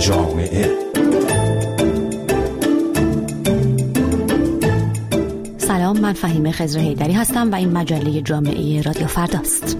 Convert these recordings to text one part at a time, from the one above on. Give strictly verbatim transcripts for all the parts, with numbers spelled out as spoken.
جامعه. سلام، من فهیمه خضر حیدری هستم و این مجله جامعه رادیو فرداست.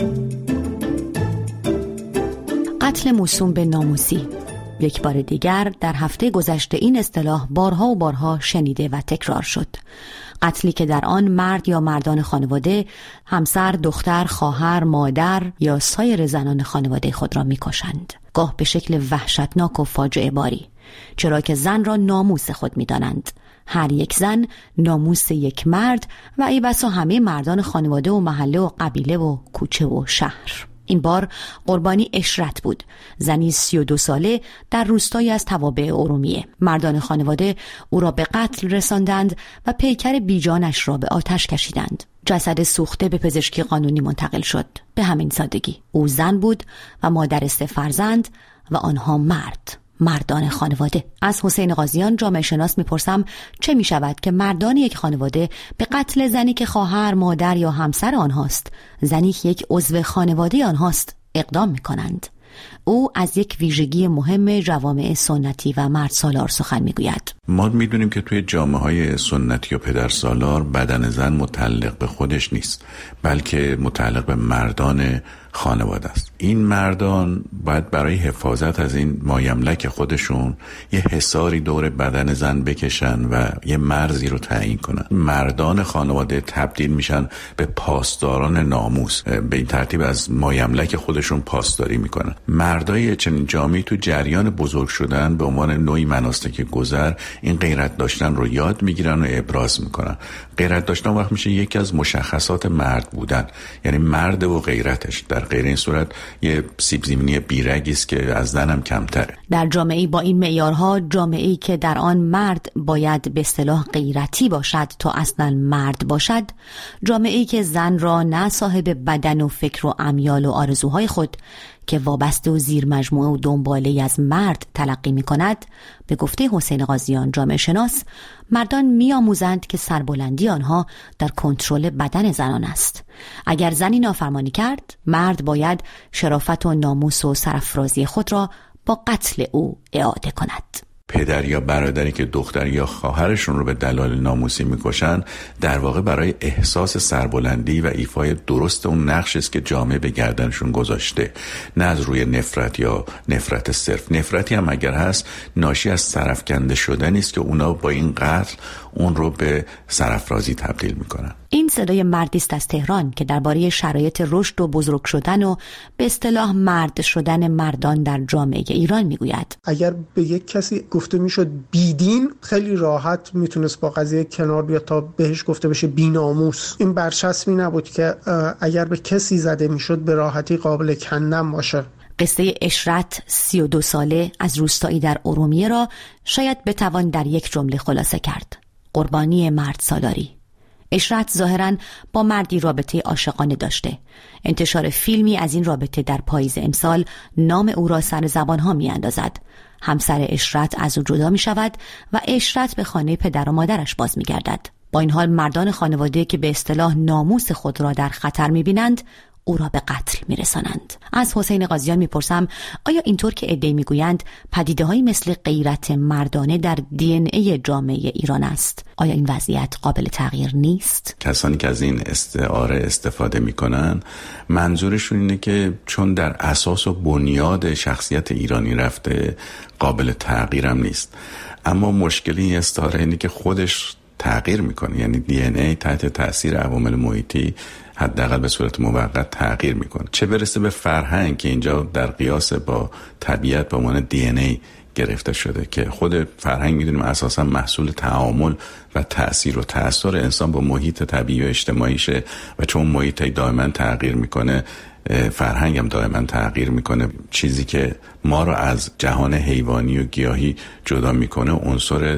قتل موسوم به ناموسی. یک بار دیگر در هفته گذشته این اصطلاح بارها و بارها شنیده و تکرار شد. قتلی که در آن مرد یا مردان خانواده، همسر، دختر، خواهر، مادر یا سایر زنان خانواده خود را می‌کشند. گاه به شکل وحشتناک و فاجعه باری، چرا که زن را ناموس خود می‌دانند. هر یک زن ناموس یک مرد و ای بسا همه مردان خانواده و محله و قبیله و کوچه و شهر. این بار قربانی اشرت بود، زنی سی و دو ساله در روستایی از توابع ارومیه. مردان خانواده او را به قتل رساندند و پیکر بیجانش را به آتش کشیدند. جسد سوخته به پزشکی قانونی منتقل شد. به همین سادگی. او زن بود و مادر سه فرزند و آنها مرد. مردان خانواده. از حسین قاضیان جامعه شناس میپرسم چه میشود که مردان یک خانواده به قتل زنی که خواهر، مادر یا همسر آنهاست، زنی که یک عضو خانواده آنهاست، اقدام میکنند؟ او از یک ویژگی مهم جوامع سنتی و مرد سالار سخن میگوید. ما میدونیم که توی جامعه های سنتی و پدر سالار بدن زن متعلق به خودش نیست، بلکه متعلق به مردان خانواده است. این مردان باید برای حفاظت از این مایملک خودشون یه حصاری دور بدن زن بکشن و یه مرزی رو تعیین کنن. مردان خانواده تبدیل میشن به پاسداران ناموس، به این ترتیب از مایملک خودشون پاسداری میکنن. مردای چنین جامعه‌ای تو جریان بزرگ شدن به عنوان نوعی مناسک گذر این غیرت داشتن رو یاد میگیرن و ابراز میکنن. غیرت داشتن وقت میشه یکی از مشخصات مرد بودن، یعنی مرد و غیرتش. در غیر این صورت یه سیب زمینی بیرگی است که از زنم کمتره. در جامعه‌ای با این معیارها، جامعه‌ای که در آن مرد باید به اصطلاح غیرتی باشد تا اصلا مرد باشد، جامعه‌ای که زن را نه صاحب بدن و فکر و امیال و آرزوهای خود که وابسته و زیر مجموعه و دنباله از مرد تلقی می کند، به گفته حسین قاضیان جامعه شناس، مردان می آموزند که سربلندی آنها در کنترل بدن زنان است. اگر زنی نافرمانی کرد، مرد باید شرافت و ناموس و سرافرازی خود را با قتل او اعاده کند. پدر یا برادری که دختر یا خواهرشون رو به دلایل ناموسی میکشن، در واقع برای احساس سربلندی و ایفای درست اون نقشی است که جامعه به گردنشون گذاشته، نه از روی نفرت یا نفرت صرف. نفرتی هم اگر هست، ناشی از سرافکنده شدنی است که اونا با این قتل اون رو به سرافرازی تبدیل میکنن. این صدای مردی است از تهران که درباره شرایط رشد و بزرگ شدن و به اصطلاح مرد شدن مردان در جامعه ایران میگوید. اگر به یک کسی گفته میشد بیدین، خیلی راحت میتونست با قضیه کنار بیاد تا بهش گفته بشه بی‌ناموس. این برچسبی نبود که اگر به کسی زده میشد به راحتی قابل کندن باشه. قصه اشرت سی و دو ساله از روستایی در ارومیه را شاید بتوان در یک جمله خلاصه کرد: قربانی مرد سالاری. اشرت ظاهراً با مردی رابطه عاشقانه داشته. انتشار فیلمی از این رابطه در پاییز امسال نام او را سر زبانها می اندازد. همسر اشرت از او جدا می شود و اشرت به خانه پدر و مادرش باز می گردد. با این حال مردان خانواده که به اصطلاح ناموس خود را در خطر می بینند، او را به قتل میرسانند. از حسین قاضیان میپرسم آیا اینطور که عده‌ای میگویند پدیده‌هایی مثل غیرت مردانه در دی ان ای جامعه ایران است، آیا این وضعیت قابل تغییر نیست؟ کسانی که از این استعاره استفاده میکنن منظورشون اینه که چون در اساس و بنیاد شخصیت ایرانی رفته، قابل تغییرم نیست. اما مشکل این استعاره اینه که خودش تغییر میکنه، یعنی دی ان ای تحت تاثیر عوامل محیطی حداقل به صورت موقت تغییر میکنه. چه برسه به فرهنگ که اینجا در قیاس با طبیعت به عنوان دی ان ای گرفته شده، که خود فرهنگ میدونیم اساسا محصول تعامل و تأثیر و تأثیر انسان با محیط طبیعی و اجتماعیشه و چون محیط دائما تغییر میکنه، فرهنگ هم دائما تغییر میکنه. چیزی که ما رو از جهان حیوانی و گیاهی جدا میکنه عنصر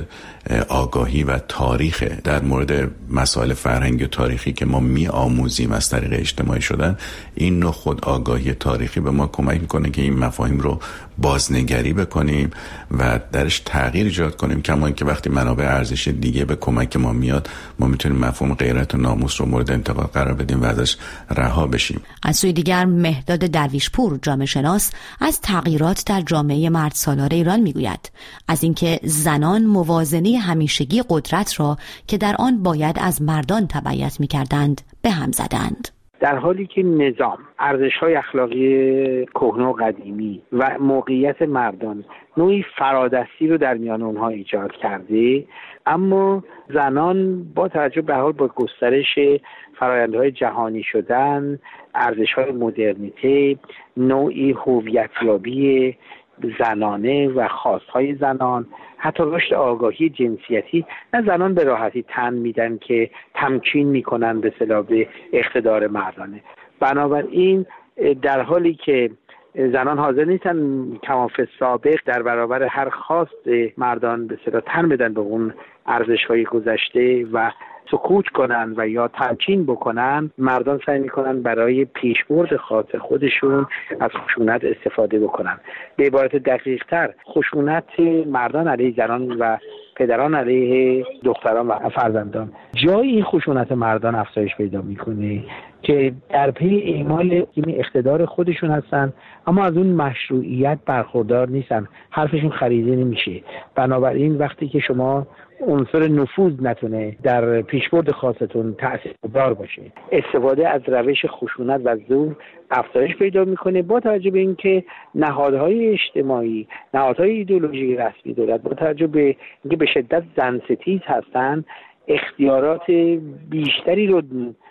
آگاهی و تاریخ در مورد مسائل فرهنگی و تاریخی که ما می آموزیم از طریق اجتماعی شدن، این نوع خود آگاهی تاریخی به ما کمک میکنه که این مفاهیم رو بازنگری بکنیم و درش تغییر ایجاد کنیم، کما اینکه وقتی منابع ارزشی دیگه به کمک ما میاد ما میتونیم مفهوم غیرت و ناموس رو مورد انتقاد قرار بدیم و ازش رها بشیم. از سوی دیگر مهداد درویشپور جامعه شناس از تغییرات در جامعه مرد سالار ایران میگوید، از اینکه زنان موازنه همیشگی قدرت را که در آن باید از مردان تبعیت میکردند به هم زدند. در حالی که نظام، ارزش‌های اخلاقی کهنه و قدیمی و موقعیت مردان نوعی فرادستی رو در میان اونها ایجاد کرده، اما زنان با توجه به حال با گسترش فرآیندهای جهانی شدن، ارزش‌های مدرنیته، نوعی هویت‌یابی زنانه و خواستهای زنان، حتی رشد آگاهی جنسیتی، نه زنان به راحتی تن میدن که تمکین میکنن به اصطلاح به اقتدار مردانه. بنابراین در حالی که زنان حاضر نیستن کما فی سابق در برابر هر خواست مردان به اصطلاح تن بدن به اون ارزش‌های گذشته و سکوت کنن و یا تمکین بکنن، مردان سعی میکنن برای پیشبرد خاص خودشون از خشونت استفاده بکنن. به عبارت دقیق تر، خشونت مردان علیه زنان و پدران علیه دختران و فرزندان جای این خشونت مردان افزایش پیدا میکنه که در پی اعمال اقتدار خودشون هستن، اما از اون مشروعیت برخوردار نیستن، حرفشون خریده نمیشه. بنابراین وقتی که شما عنصر نفوذ نتونه در پیشبرد خاصتون تأثیرگذار باشه، استفاده از روش خشونت و زور افزایش پیدا میکنه، با توجه به اینکه نهادهای اجتماعی، نهادهای ایدئولوژی رسمی دولت با توجه به اینکه به شدت زن ستیز هستن، اختیارات بیشتری رو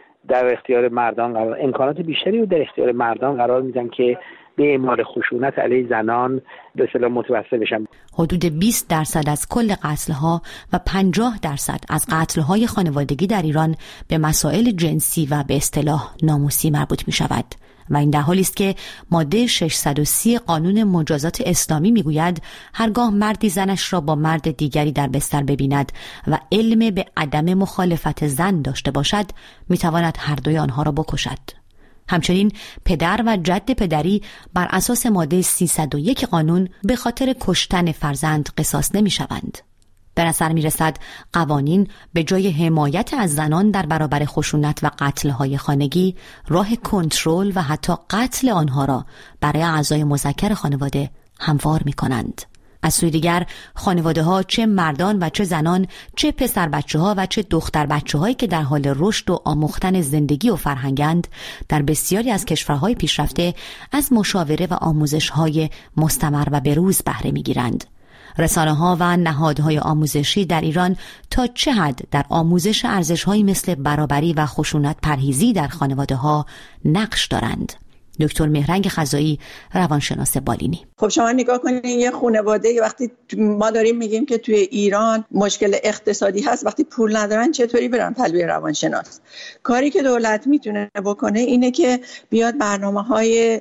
در اختیار مردان قرار امکانات بیشتری رو در اختیار مردان قرار میدن که به اعمال خشونت علیه زنان به اصطلاح متوسل بشن. حدود بیست درصد از کل قتل‌ها و پنجاه درصد از قتل‌های خانوادگی در ایران به مسائل جنسی و به اصطلاح ناموسی مربوط می‌شود و این در حالی است که ماده ششصد و سی قانون مجازات اسلامی میگوید هرگاه مردی زنش را با مرد دیگری در بستر ببیند و علم به عدم مخالفت زن داشته باشد میتواند هر دوی آنها را بکشد. همچنین پدر و جد پدری بر اساس ماده سیصد و یک قانون به خاطر کشتن فرزند قصاص نمی شوند. به نظر می رسد قوانین به جای حمایت از زنان در برابر خشونت و قتل‌های خانگی، راه کنترل و حتی قتل آنها را برای اعضای مذکر خانواده هموار می کنند. از سوی دیگر خانواده ها، چه مردان و چه زنان، چه پسر بچه ها و چه دختر بچه هایی که در حال رشد و آموختن زندگی و فرهنگند، در بسیاری از کشورهای پیشرفته از مشاوره و آموزش های مستمر و بروز بهره می گیرند. رسانه ها و نهادهای آموزشی در ایران تا چه حد در آموزش ارزش‌هایی مثل برابری و خشونت پرهیزی در خانواده ها نقش دارند؟ دکتر مهرنگ خزایی، روانشناس بالینی. خب شما نگاه کنید، یه خانواده وقتی ما داریم میگیم که توی ایران مشکل اقتصادی هست، وقتی پول ندارن چطوری برن پلوی روانشناس؟ کاری که دولت میتونه بکنه اینه که بیاد برنامه‌های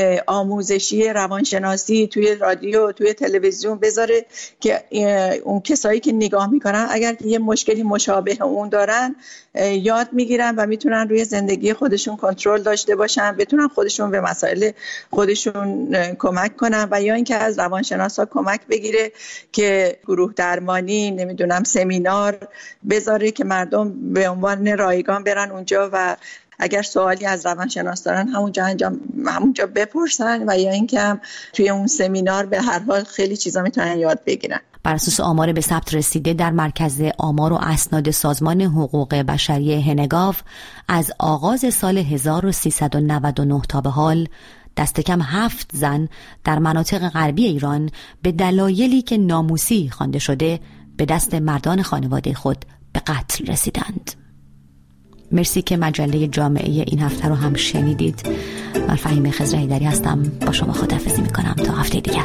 آموزشی روانشناسی توی رادیو، توی تلویزیون بذاره که اون کسایی که نگاه میکنن اگر یه مشکلی مشابه اون دارن یاد میگیرن و میتونن روی زندگی خودشون کنترل داشته باشن، بتونن خودشون به مسائل خودشون کمک کنن و یا اینکه از روانشناسا کمک بگیره که گروه درمانی، نمیدونم سمینار بذاره که مردم به عنوان رایگان برن اونجا و اگر سوالی از روانشناس دارن همونجا انجام همونجا بپرسن و یا اینکه هم توی اون سمینار به هر حال خیلی چیزا میتونن یاد بگیرن. بر اساس آمار به ثبت رسیده در مرکز آمار و اسناد سازمان حقوق بشری هنگاو، از آغاز سال هزار و سیصد و نود و نه تا به حال دست کم هفت زن در مناطق غربی ایران به دلایلی که ناموسی خوانده شده به دست مردان خانواده خود به قتل رسیدند. مرسی که مجله جامعه این هفته رو هم شنیدید. من فهیم خضرهیدری هستم، با شما خداحافظی میکنم تا هفته دیگر.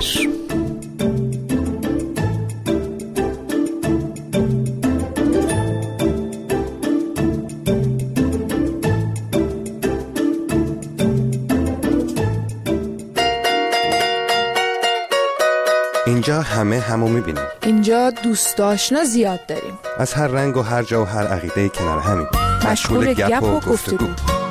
اینجا همه همو میبینیم. اینجا دوست آشنا زیاد داریم. از هر رنگ و هر جا و هر عقیده کنار همین. مشغول گپ و گفتگو.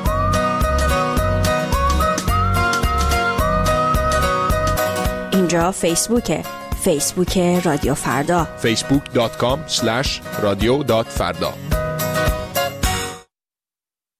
اینجا فیسبوکه. فیسبوک رادیو فردا. فیسبوک دات کام اسلش رادیو دات فردا.